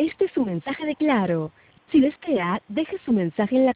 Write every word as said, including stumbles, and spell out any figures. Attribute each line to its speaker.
Speaker 1: Este es su mensaje de Claro. Si desea, deje su mensaje en la